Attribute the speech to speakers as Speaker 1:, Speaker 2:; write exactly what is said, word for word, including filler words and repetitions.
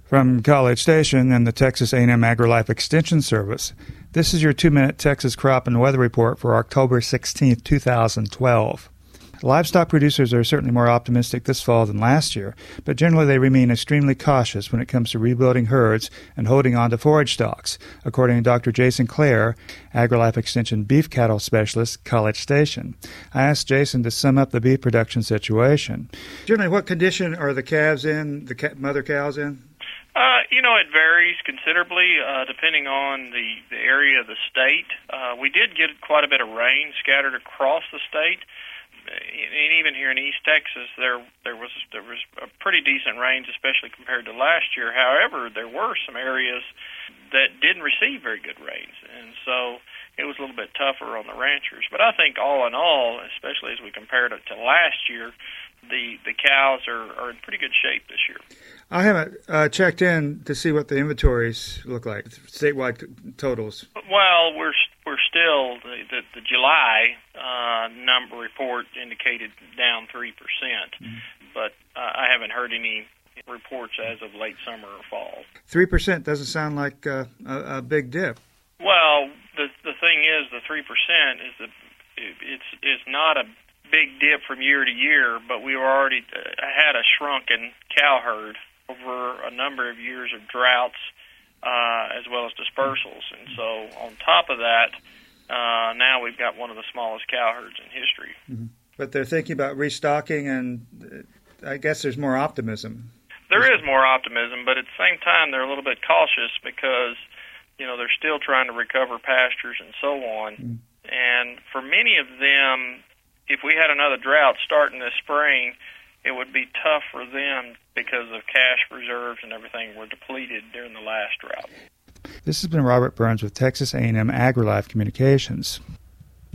Speaker 1: From College Station and the Texas A and M AgriLife Extension Service, this is your two-minute Texas Crop and Weather Report for October sixteenth, two thousand twelve. Livestock producers are certainly more optimistic this fall than last year, but generally they remain extremely cautious when it comes to rebuilding herds and holding on to forage stocks, according to Doctor Jason Clare, AgriLife Extension beef cattle specialist, College Station. I asked Jason to sum up the beef production situation. Generally, what condition are the calves in, the ca- mother cows in?
Speaker 2: Uh, you know, it varies considerably uh, depending on the, the area of the state. Uh, we did get quite a bit of rain scattered across the state. And even here in East Texas, there there was there was a pretty decent rains, especially compared to last year. However, there were some areas that didn't receive very good rains, and so it was a little bit tougher on the ranchers. But I think all in all, especially as we compared it to last year, the the cows are, are in pretty good shape this year.
Speaker 1: I haven't uh, checked in to see what the inventories look like, statewide totals.
Speaker 2: Well, we're we're still the the, the July uh, number report indicated down three percent, mm-hmm. but uh, I haven't heard any reports as of late summer or fall.
Speaker 1: Three percent doesn't sound like uh, a, a big dip.
Speaker 2: Well, the the thing is, the three percent is the it's it's not a big dip from year to year, but we were already uh, had a shrunken cow herd over a number of years of droughts, uh, as well as dispersals. And so on top of that, uh, now we've got one of the smallest cow herds in history.
Speaker 1: Mm-hmm. But they're thinking about restocking, and I guess there's more optimism.
Speaker 2: There is more optimism, but at the same time, they're a little bit cautious because, you know, they're still trying to recover pastures and so on. Mm-hmm. And for many of them, if we had another drought starting this spring, it would be tough for them because of cash reserves and everything were depleted during the last drought.
Speaker 1: This has been Robert Burns with Texas A and M AgriLife Communications.